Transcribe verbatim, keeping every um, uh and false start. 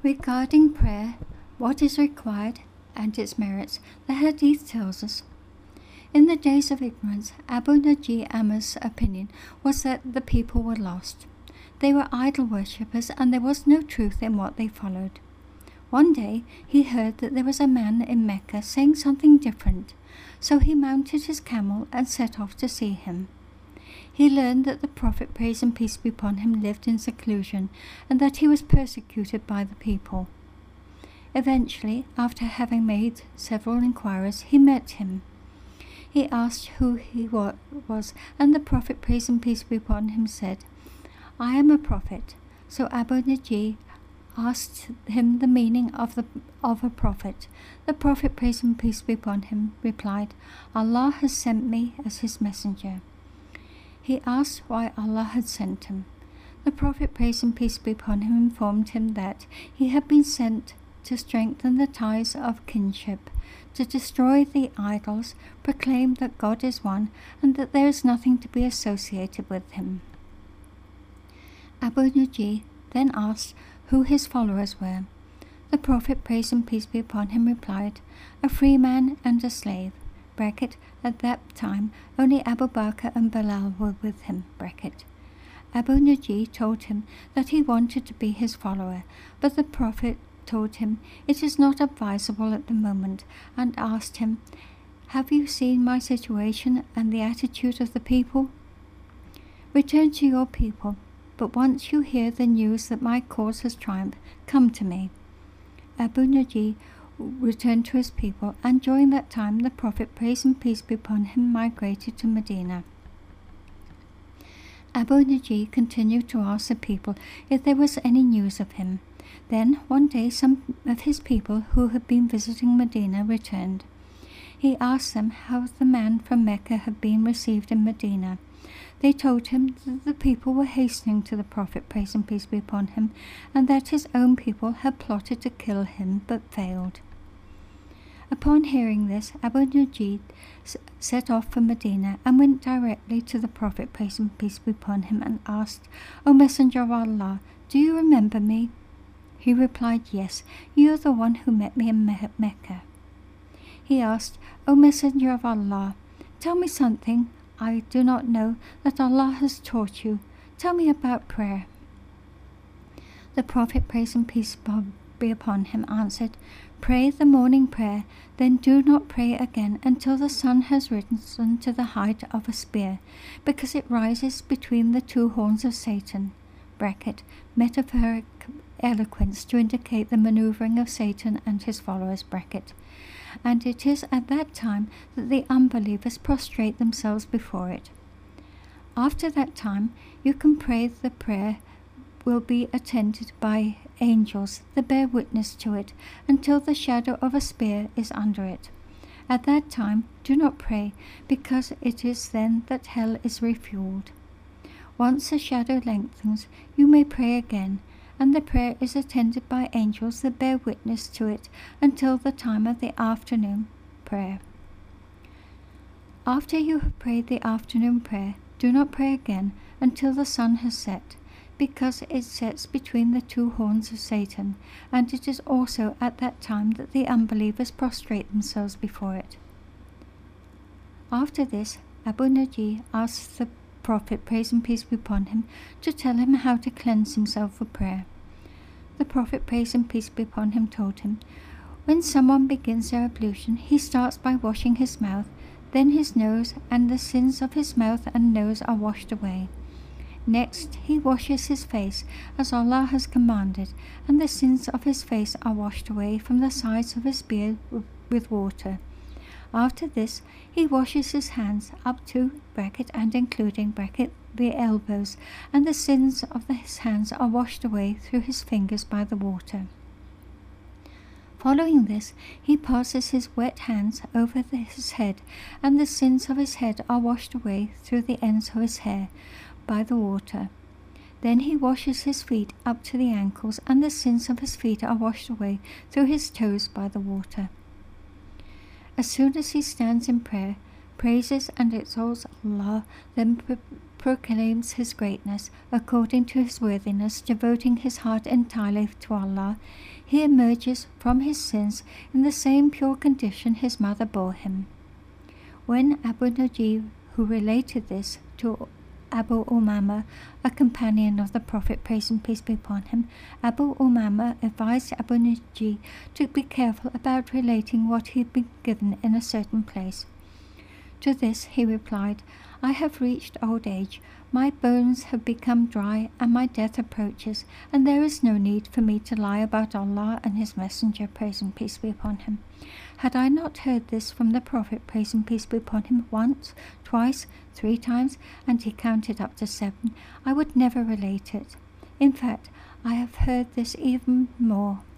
Regarding prayer, what is required, and its merits, the Hadith tells us, in the days of ignorance, Abu Najih Amr's opinion was that the people were lost. They were idol worshippers, and there was no truth in what they followed. One day he heard that there was a man in Mecca saying something different, so he mounted his camel and set off to see him. He learned that the Prophet, praise and peace be upon him, lived in seclusion, and that he was persecuted by the people. Eventually, after having made several inquiries, he met him. He asked who he was, and the Prophet, praise and peace be upon him, said, "I am a prophet." So Abu Najih asked him the meaning of the of a prophet. The Prophet, praise and peace be upon him, replied, "Allah has sent me as his messenger." He asked why Allah had sent him. The Prophet, praise and peace be upon him, informed him that he had been sent to strengthen the ties of kinship, to destroy the idols, proclaim that God is one, and that there is nothing to be associated with him. Abu Najih then asked who his followers were. The Prophet, praise and peace be upon him, replied, "A free man and a slave." Bracket, at that time only Abu Bakr and Bilal were with him. Bracket. Abu Najih told him that he wanted to be his follower, but the Prophet told him it is not advisable at the moment, and asked him, "Have you seen my situation and the attitude of the people? Return to your people, but once you hear the news that my cause has triumphed, come to me." Abu Najih returned to his people, and during that time the Prophet, praise and peace be upon him, migrated to Medina. Abu Najih continued to ask the people if there was any news of him. Then one day some of his people who had been visiting Medina returned. He asked them how the man from Mecca had been received in Medina. They told him that the people were hastening to the Prophet, praise and peace be upon him, and that his own people had plotted to kill him but failed. Upon hearing this, Abu Najih set off for Medina and went directly to the Prophet, praise and peace be upon him, and asked, "O Messenger of Allah, do you remember me?" He replied, "Yes, you are the one who met me in Me- Mecca." He asked, "O Messenger of Allah, tell me something I do not know that Allah has taught you. Tell me about prayer." The Prophet, praise and peace be upon him, answered, "Pray the morning prayer, then do not pray again until the sun has risen to the height of a spear, because it rises between the two horns of Satan." Bracket, metaphoric eloquence to indicate the maneuvering of Satan and his followers. Bracket. And it is at that time that the unbelievers prostrate themselves before it. After that time, you can pray. The prayer will be attended by angels that bear witness to it until the shadow of a spear is under it. At that time, do not pray, because it is then that hell is refueled. Once the shadow lengthens, you may pray again, and the prayer is attended by angels that bear witness to it until the time of the afternoon prayer. After you have prayed the afternoon prayer, do not pray again until the sun has set, because it sets between the two horns of Satan, and it is also at that time that the unbelievers prostrate themselves before it. After this, Abu Najih asked the Prophet, praise and peace be upon him, to tell him how to cleanse himself for prayer. The Prophet, praise and peace be upon him, told him, when someone begins their ablution, he starts by washing his mouth, then his nose, and the sins of his mouth and nose are washed away. Next he washes his face, as Allah has commanded, and the sins of his face are washed away from the sides of his beard with water. After this, he washes his hands up to bracket and including bracket the elbows, and the sins of his hands are washed away through his fingers by the water. Following this, he passes his wet hands over the, his head, and the sins of his head are washed away through the ends of his hair by the water. Then he washes his feet up to the ankles, and the sins of his feet are washed away through his toes by the water. As soon as he stands in prayer, praises and exalts Allah, then pr proclaims his greatness according to his worthiness, devoting his heart entirely to Allah, he emerges from his sins in the same pure condition his mother bore him. When Abu Najib, who related this to Abu Umama, a companion of the Prophet, praise and peace be upon him, Abu Umama advised Abu Najib to be careful about relating what he had been given in a certain place. To this he replied, I have reached old age, my bones have become dry, and my death approaches, and there is no need for me to lie about Allah and his messenger, praise and peace be upon him. Had I not heard this from the Prophet, praise and peace be upon him, once, twice, three times, and he counted up to seven, I would never relate it. In fact, I have heard this even more.